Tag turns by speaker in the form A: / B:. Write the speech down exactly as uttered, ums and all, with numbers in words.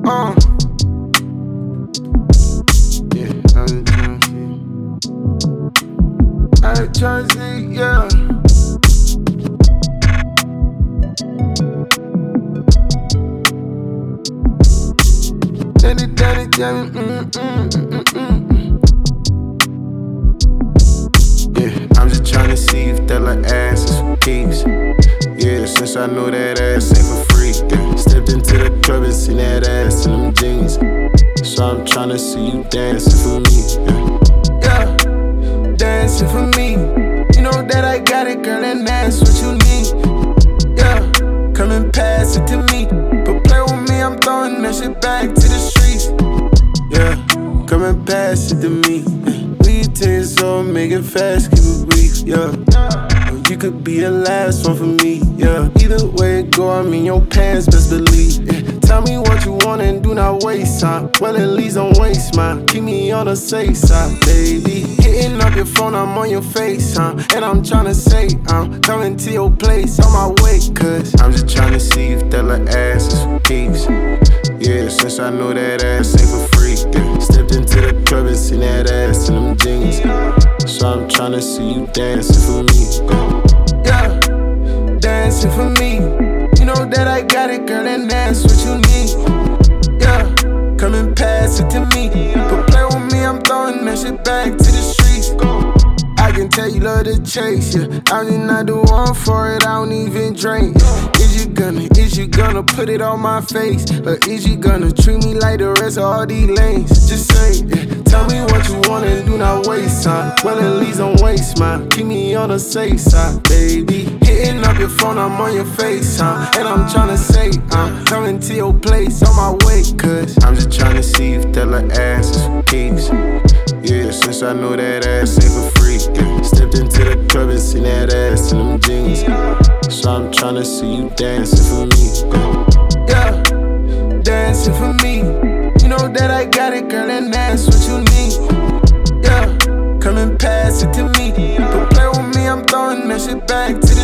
A: Uh. Yeah, I'm trying to see. I'm trying to see, yeah. Daddy, daddy, daddy, mm, mm, mm, mm, mm. Yeah, I'm just trying to see if that like ass is for keeps. Yeah, since I know that ass ain't for free. Yeah, stepped into the club and seen that ass in them jeans. So I'm trying to see you dancing for me. Yeah, yeah, dancing for me. You know that I got it, girl, and that's what you need. Yeah, come and pass it to me. But play with me, I'm throwing that shit back to the streets. Yeah, come and pass it to me. Yeah. We take so make it fast, keep it brief. Yeah, you could be the last one for me. Yeah, either way it go, I'm in your pants, best believe. Yeah. Tell me what you want and do not waste time. Well, at least don't waste mine. Keep me on the safe side, baby. Hitting up your phone, I'm on your face, huh? And I'm tryna say I'm coming to your place on my way, cause I'm just tryna see if that little ass is for keeps. Yeah, since I know that ass ain't for free. Yeah, stepped into the club and seen that ass in them jeans. So I'm tryna see you dancing for me. Yeah, dancing for me. You know that I got it, girl, and that's what you need. Yeah, come and pass it to me. But play with me, I'm throwing that shit back to the streets. I can tell you love the chase, yeah. I'm just not the one for it, I don't even drink. Is you gonna, is you gonna put it on my face? Or is you gonna treat me like the rest of all these lanes? Just say, yeah. Tell me what you want and do not waste time. Well, at least don't waste mine. Keep me on the safe side, baby. Hitting up your phone, I'm on your face, huh? And I'm tryna say, I'm coming to your place on my way, cause I'm just tryna see if that little ass is for keeps. Yeah, since I know that ass ain't for free. Yeah, stepped into the club and seen that ass in them jeans. So I'm tryna see you dancing for me. Yeah, dancing for me. You know that I got it, girl, and that's what you need. Yeah, come and pass it to me. But play with me, I'm throwing that shit back to the